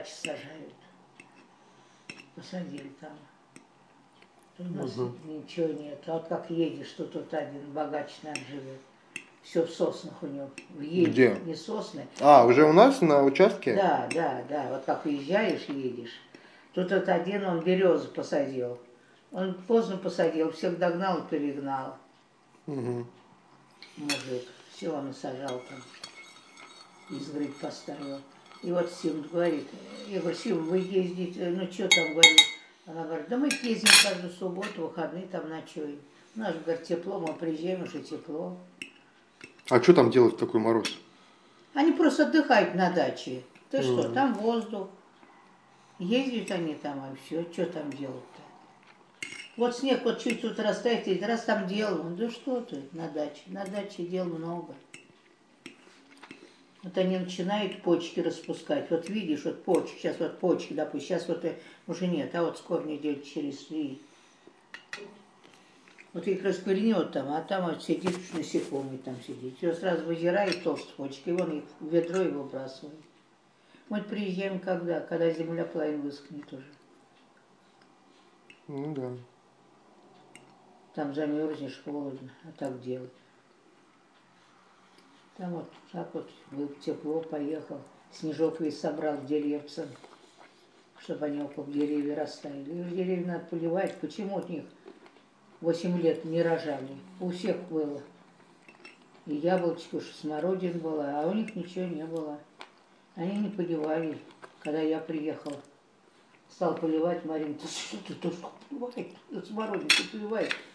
сажают. Посадили там. У нас ничего нет. А вот как едешь, что тут один богач наш живет. Все в соснах у него. Где? Не сосны. А, уже у нас на участке? Да, да, да. Вот как уезжаешь и едешь. Тут вот один, он березу посадил. Он поздно посадил, всех догнал и перегнал. Угу. Мужик. Все он насажал там. Изгородь поставил. И вот Сим говорит, я говорю, Сим, вы ездите, ну что там, говорит. Она говорит, да мы ездим каждую субботу, выходные там ночуем. У нас, говорит, тепло, мы приезжаем, уже тепло. А что там делать в такой мороз? Они просто отдыхают на даче. Ты что, там воздух. Ездят они там, а все, что там делать-то? Вот снег вот чуть тут растает, и раз там дел, да что ты на даче дел много. Вот они начинают почки распускать. Вот видишь, вот почки, сейчас вот почки, допустим, сейчас вот уже нет, а вот скоро недель через 3. Вот их распыльнет там, а там вот сидит насекомый там сидит. Его сразу выдирает толстые почки, и вон их в ведро и выбрасывает. Мы приезжаем когда земля половина высохнет уже. Ну да. Там замерзнешь, холодно, а так делать. Там вот так вот тепло, поехал. Снежок весь собрал деревцам, чтобы они около деревьев растаяли. И деревья надо поливать. Почему от них 8 лет не рожали? У всех было. И яблочко, уж смородина была, а у них ничего не было. Они не поливали. Когда я приехал, стал поливать, Марин, ты что, ты поливает? Смородину ты поливает.